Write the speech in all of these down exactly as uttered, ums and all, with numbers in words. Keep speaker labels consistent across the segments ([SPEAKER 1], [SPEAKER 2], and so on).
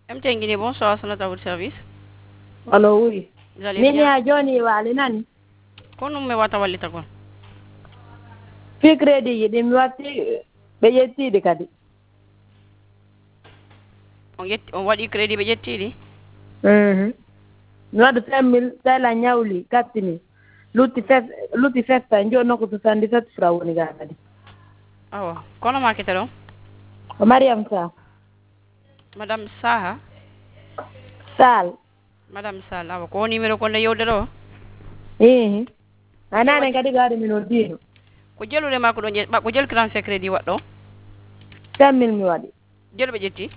[SPEAKER 1] M T N Guinée, bonsoir, c'est notre service.
[SPEAKER 2] Allo, oui.
[SPEAKER 1] Vous allez
[SPEAKER 2] Mimi
[SPEAKER 1] bien?
[SPEAKER 2] a Johnny wali nani?
[SPEAKER 1] Kono me wata walita kon.
[SPEAKER 2] Fi credit yidi mi watti be yettide kadi.
[SPEAKER 1] On yetti on waɗi crédit ɓe ƴettiɗi.
[SPEAKER 2] Mhm. Mi waɗi cinq mille tala ñawli quatre mille. Lutti fet lutti fetta njono ko soixante-dix-sept francs woni ga kadi.
[SPEAKER 1] Awa, kono ma kete ɗon?
[SPEAKER 2] Ko Mariam Sa.
[SPEAKER 1] Madame Saha.
[SPEAKER 2] Sal.
[SPEAKER 1] Madame Sall, awa ko numéro kon yewde ɗo?
[SPEAKER 2] Eh. Anane
[SPEAKER 1] Ƴewati
[SPEAKER 2] kadi gaade min oddino.
[SPEAKER 1] ko jelude ma ko ɗon ƴe- ko jelu transfert crédit waɗɗo?
[SPEAKER 2] cinq mille mi waɗi.
[SPEAKER 1] Jelu ɓe ƴetti?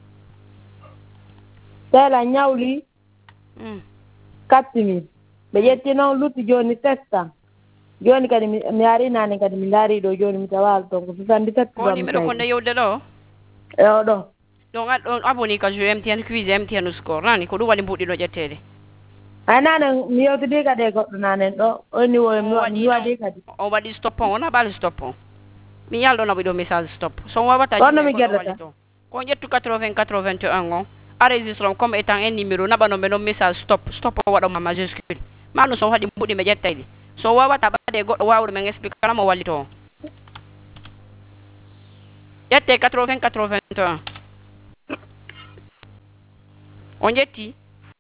[SPEAKER 2] Tala ñawli
[SPEAKER 1] Mm.
[SPEAKER 2] quatre mille. Be yetti noon lutti joni sept cents. Joni kadi mi mi ari nane kadi mi laari ɗo joni mi tawali ton ko soixante-dix-sept
[SPEAKER 1] Ko
[SPEAKER 2] francs mi
[SPEAKER 1] numéro kon
[SPEAKER 2] tawi.
[SPEAKER 1] yewde ɗo?
[SPEAKER 2] E oɗo.
[SPEAKER 1] ɗon a- ɗon aboni ka jeu M T N quiz M T N score nani ko ɗum waɗi mbuɗɗi ɗo ƴettede.
[SPEAKER 2] Ay nane mi yewtidi kadi e goɗɗo nanen ɗo on ni wo mi
[SPEAKER 1] On
[SPEAKER 2] wa- mi
[SPEAKER 1] waɗi
[SPEAKER 2] waɗi
[SPEAKER 1] noon
[SPEAKER 2] kadi.
[SPEAKER 1] on waɗi stop on wona ɓaali stop on. Mi yalɗo naɓi ɗo message stop. So on wawata
[SPEAKER 2] On no
[SPEAKER 1] jimmen
[SPEAKER 2] mi
[SPEAKER 1] goɗɗo
[SPEAKER 2] gueɗata.
[SPEAKER 1] walli toon. Ko ƴettu quatre-vingts quatre-vingt-un on. Enregistrons comme étant un numéro naɓano ɓe noon message stop. Stop o waɗoma majuscule. Manu so waɗi mbuɗi ɓe ƴettay ɗi. So wawata ɓaɗe goɗɗo wawɗo men explique kala mo walli toon. ƴette quatre-vingts quatre-vingt-un. On ƴetti?